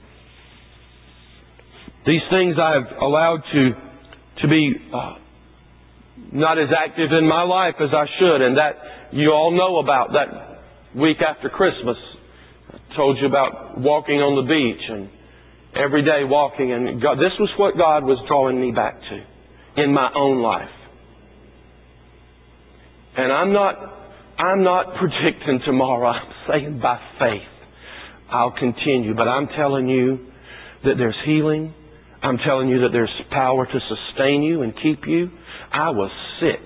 A: These things I've allowed to be not as active in my life as I should, and that you all know about that week after Christmas. I told you about walking on the beach and every day walking, and God, this was what God was drawing me back to in my own life. And I'm not predicting tomorrow. I'm saying by faith I'll continue, but I'm telling you that there's healing. I'm telling you that there's power to sustain you and keep you. I was sick.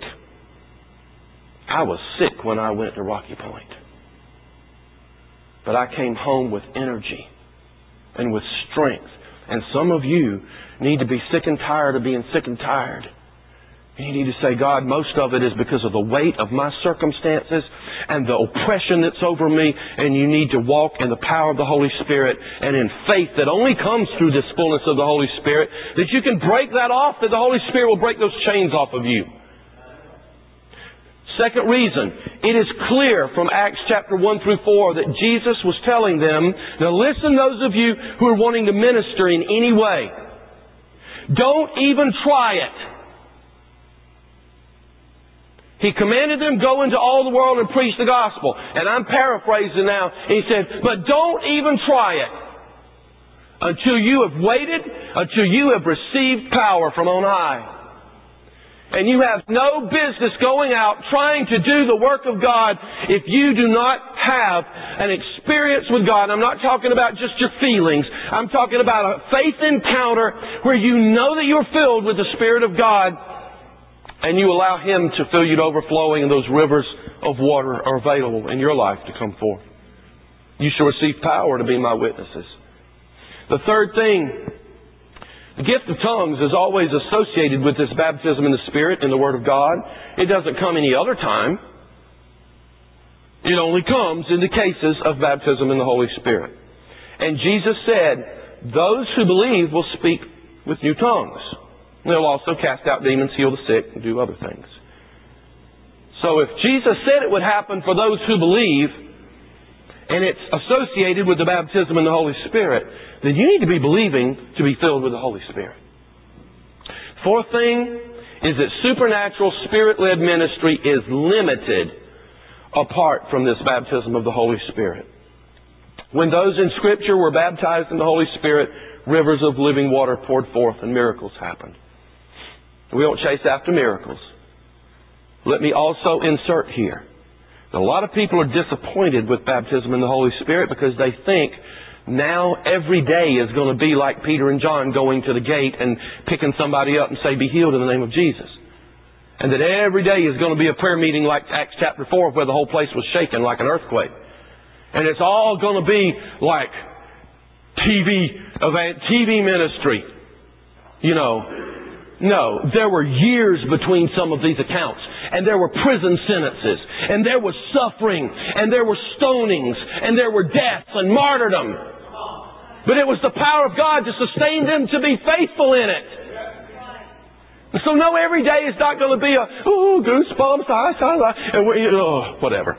A: I was sick when I went to Rocky Point. But I came home with energy and with strength. And some of you need to be sick and tired of being sick and tired. You need to say, God, most of it is because of the weight of my circumstances and the oppression that's over me, and you need to walk in the power of the Holy Spirit and in faith that only comes through this fullness of the Holy Spirit, that you can break that off, that the Holy Spirit will break those chains off of you. Second reason, it is clear from Acts chapter 1 through 4 that Jesus was telling them, now listen, those of you who are wanting to minister in any way, don't even try it. He commanded them, go into all the world and preach the gospel. And I'm paraphrasing now. He said, but don't even try it until you have waited, until you have received power from on high. And you have no business going out trying to do the work of God if you do not have an experience with God. I'm not talking about just your feelings. I'm talking about a faith encounter where you know that you're filled with the Spirit of God, and you allow Him to fill you to overflowing, and those rivers of water are available in your life to come forth. You shall receive power to be my witnesses. The third thing, the gift of tongues is always associated with this baptism in the Spirit, in the Word of God. It doesn't come any other time. It only comes in the cases of baptism in the Holy Spirit. And Jesus said, those who believe will speak with new tongues. They'll also cast out demons, heal the sick, and do other things. So if Jesus said it would happen for those who believe, and it's associated with the baptism in the Holy Spirit, then you need to be believing to be filled with the Holy Spirit. Fourth thing is that supernatural Spirit-led ministry is limited apart from this baptism of the Holy Spirit. When those in Scripture were baptized in the Holy Spirit, rivers of living water poured forth and miracles happened. We don't chase after miracles. Let me also insert here that a lot of people are disappointed with baptism in the Holy Spirit because they think now every day is going to be like Peter and John going to the gate and picking somebody up and say, be healed in the name of Jesus. And that every day is going to be a prayer meeting like Acts chapter 4 where the whole place was shaken like an earthquake. And it's all going to be like TV ministry. You know, no, there were years between some of these accounts, and there were prison sentences, and there was suffering, and there were stonings, and there were deaths and martyrdom. But it was the power of God to sustain them to be faithful in it. So no, every day is not going to be goosebumps, and whatever.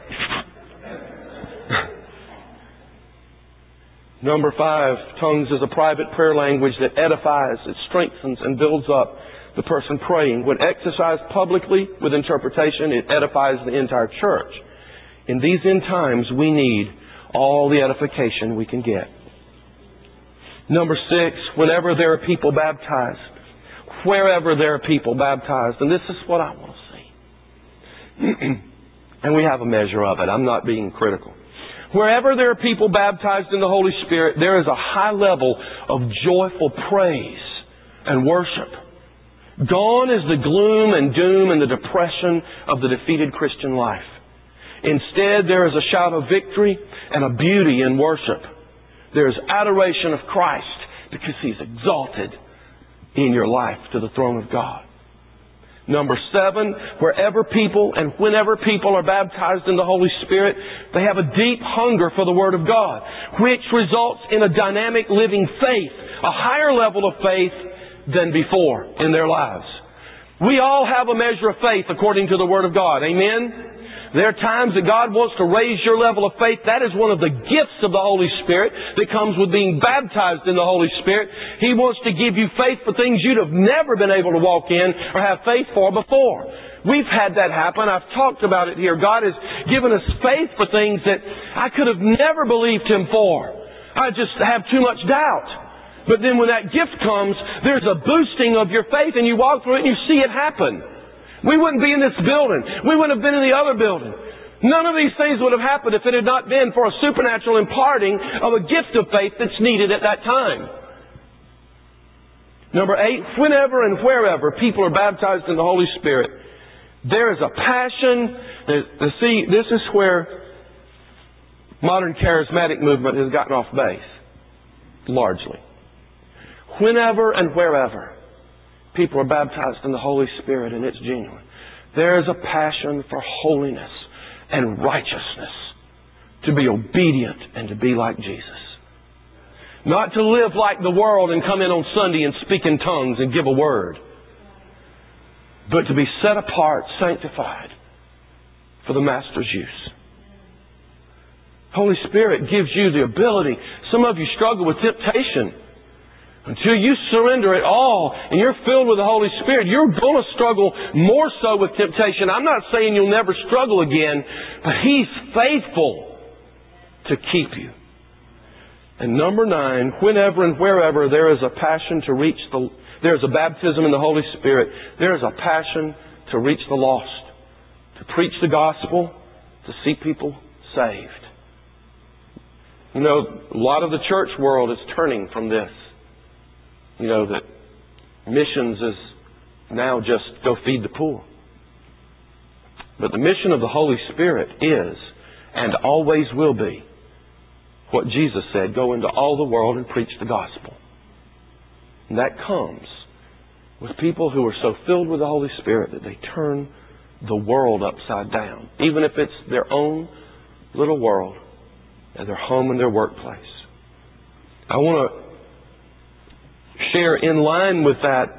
A: Number 5, tongues is a private prayer language that edifies, it strengthens, and builds up the person praying. When exercised publicly with interpretation, it edifies the entire church. In these end times, we need all the edification we can get. Number 6, whenever there are people baptized, wherever there are people baptized, and this is what I want to see. And we have a measure of it. I'm not being critical. Wherever there are people baptized in the Holy Spirit, there is a high level of joyful praise and worship. Gone is the gloom and doom and the depression of the defeated Christian life. Instead, there is a shout of victory and a beauty in worship. There is adoration of Christ because He's exalted in your life to the throne of God. Number 7, wherever people and whenever people are baptized in the Holy Spirit, they have a deep hunger for the Word of God, which results in a dynamic living faith, a higher level of faith than before in their lives. We all have a measure of faith according to the Word of God. Amen? There are times that God wants to raise your level of faith. That is one of the gifts of the Holy Spirit that comes with being baptized in the Holy Spirit. He wants to give you faith for things you'd have never been able to walk in or have faith for before. We've had that happen. I've talked about it here. God has given us faith for things that I could have never believed Him for. I just have too much doubt. But then when that gift comes, there's a boosting of your faith, and you walk through it and you see it happen. We wouldn't be in this building. We wouldn't have been in the other building. None of these things would have happened if it had not been for a supernatural imparting of a gift of faith that's needed at that time. Number 8, whenever and wherever people are baptized in the Holy Spirit, there is a passion. See, this is where modern charismatic movement has gotten off base, largely. Whenever and wherever people are baptized in the Holy Spirit and it's genuine, there is a passion for holiness and righteousness, to be obedient and to be like Jesus. Not to live like the world and come in on Sunday and speak in tongues and give a word, but to be set apart, sanctified for the Master's use. Holy Spirit gives you the ability. Some of you struggle with temptation. Until you surrender it all and you're filled with the Holy Spirit, you're going to struggle more so with temptation. I'm not saying you'll never struggle again, but He's faithful to keep you. And number 9, whenever and wherever there is a passion to reach there's a baptism in the Holy Spirit, there is a passion to reach the lost, to preach the gospel, to see people saved. You know, a lot of the church world is turning from this. You know, that missions is now just go feed the poor. But the mission of the Holy Spirit is, and always will be, what Jesus said, go into all the world and preach the gospel. And that comes with people who are so filled with the Holy Spirit that they turn the world upside down, even if it's their own little world at their home and their workplace. I want to share in line with that,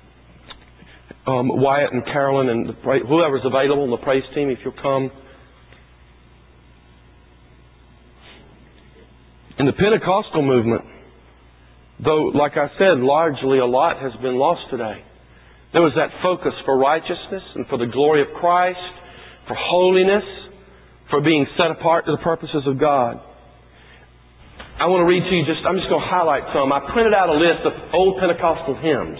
A: Wyatt and Carolyn and whoever's available on the praise team, if you'll come. In the Pentecostal movement, though, like I said, largely a lot has been lost today. There was that focus for righteousness and for the glory of Christ, for holiness, for being set apart to the purposes of God. I want to read to you I'm just going to highlight some. I printed out a list of old Pentecostal hymns.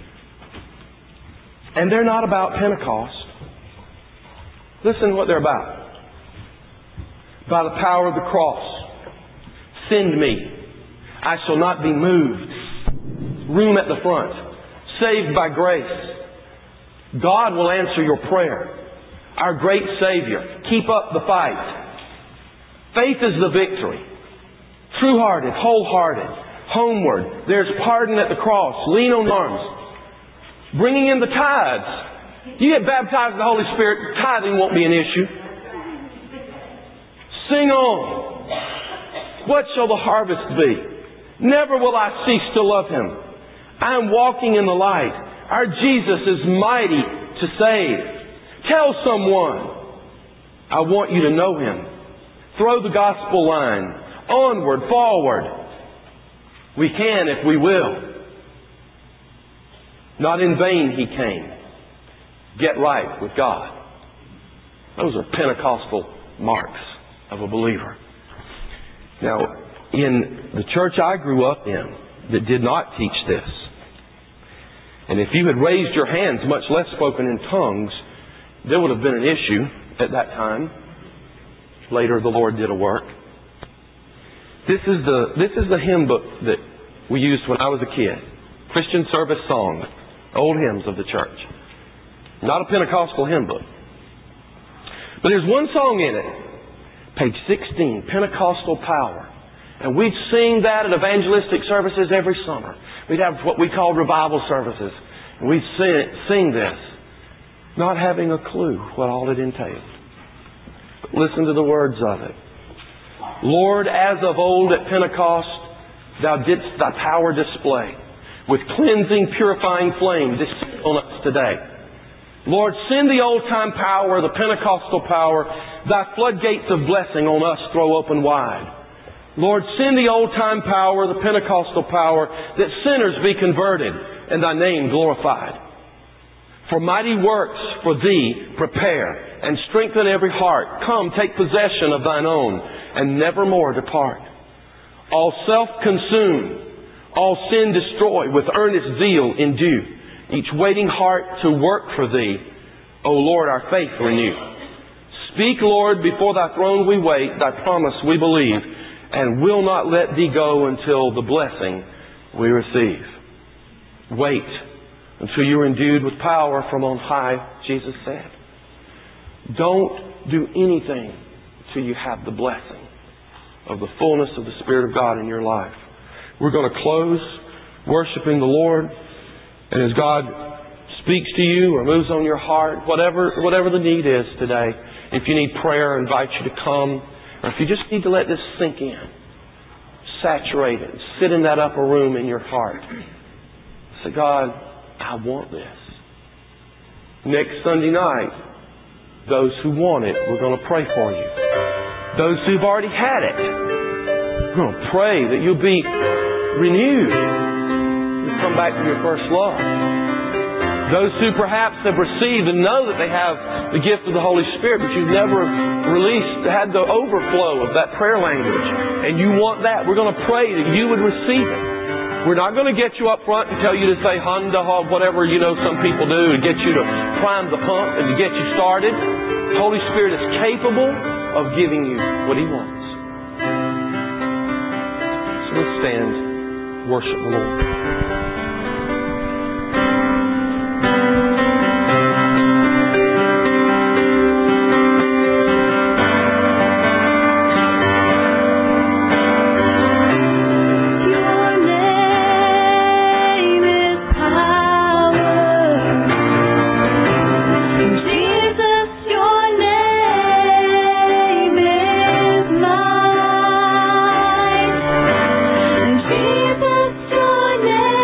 A: And they're not about Pentecost. Listen to what they're about. By the power of the cross, send me. I shall not be moved. Room at the front. Saved by grace. God will answer your prayer. Our great Savior. Keep up the fight. Faith is the victory. True-hearted, wholehearted, homeward. There's pardon at the cross. Lean on arms. Bringing in the tithes. You get baptized in the Holy Spirit, tithing won't be an issue. Sing on. What shall the harvest be? Never will I cease to love Him. I am walking in the light. Our Jesus is mighty to save. Tell someone, I want you to know Him. Throw the gospel line. Onward, forward. We can if we will. Not in vain He came. Get right with God. Those are Pentecostal marks of a believer. Now, in the church I grew up in that did not teach this, and if you had raised your hands, much less spoken in tongues, there would have been an issue at that time. Later the Lord did a work. This is the hymn book that we used when I was a kid. Christian service song, old hymns of the church. Not a Pentecostal hymn book. But there's one song in it, page 16, Pentecostal Power. And we'd sing that at evangelistic services every summer. We'd have what we called revival services. And we'd sing this, not having a clue what all it entailed. But listen to the words of it. Lord, as of old at Pentecost, Thou didst Thy power display. With cleansing, purifying flame, descend on us today. Lord, send the old-time power, the Pentecostal power. Thy floodgates of blessing on us throw open wide. Lord, send the old-time power, the Pentecostal power, that sinners be converted and Thy name glorified. For mighty works for Thee prepare and strengthen every heart. Come, take possession of Thine own and nevermore depart. All self consume, all sin destroy, with earnest zeal endue each waiting heart to work for Thee. O Lord, our faith renew. Speak, Lord, before Thy throne we wait. Thy promise we believe, and will not let Thee go until the blessing we receive. Wait until you are endued with power from on high, Jesus said. Don't do anything till you have the blessing of the fullness of the Spirit of God in your life. We're going to close worshiping the Lord. And as God speaks to you or moves on your heart, whatever the need is today, if you need prayer, I invite you to come. Or if you just need to let this sink in, saturate it, sit in that upper room in your heart. Say, God, I want this. Next Sunday night, those who want it, we're going to pray for you. Those who've already had it, we're going to pray that you'll be renewed. You'll come back to your first love. Those who perhaps have received and know that they have the gift of the Holy Spirit, but you've never had the overflow of that prayer language, and you want that, we're going to pray that you would receive it. We're not going to get you up front and tell you to say Honda, whatever some people do, to get you to prime the pump and to get you started. The Holy Spirit is capable of giving you what He wants. So let's stand, worship the Lord.
B: Jesus, your name.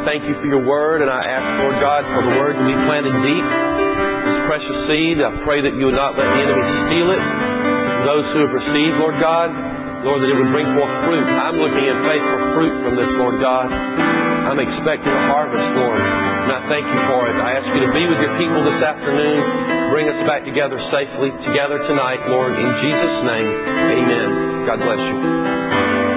A: thank you for your word, and I ask, Lord God, for the word to be planted deep. This precious seed, I pray that you would not let the enemy steal it. Those who have received, Lord God, Lord, that it would bring forth fruit. I'm looking in faith for fruit from this, Lord God. I'm expecting a harvest, Lord, and I thank you for it. I ask you to be with your people this afternoon. Bring us back together safely, together tonight, Lord, in Jesus' name. Amen. God bless you.